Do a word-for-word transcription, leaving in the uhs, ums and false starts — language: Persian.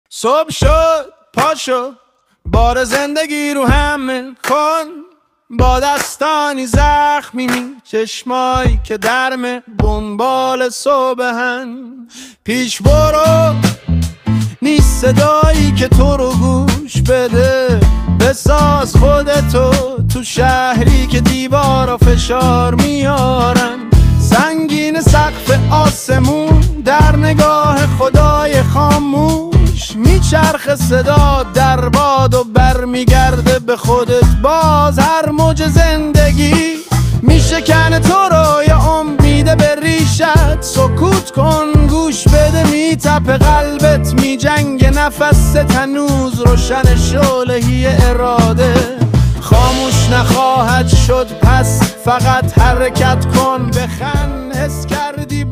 صبح شد پاشو بار زندگی رو حمل کن، با دستانی زخمی می چشمایی که درمه دنبال صبحن. پیش برو نیست صدایی که تو رو گوش بده، بساز خودتو تو شهری که دیوارا فشار میارن. سنگین سقف آسمون در نگاه خدای خاموش، میچرخ صدا در باد و برمیگرده به خودت باز. هر موج زندگی میشکنه تو رو یا امید به ریشت. سکوت کن گوش بده میتپه قلبت، میجنگ نفس هنوز روشن شعلهی اراده. خاموش نخواهد شد پس فقط حرکت کن، بخند حس کردی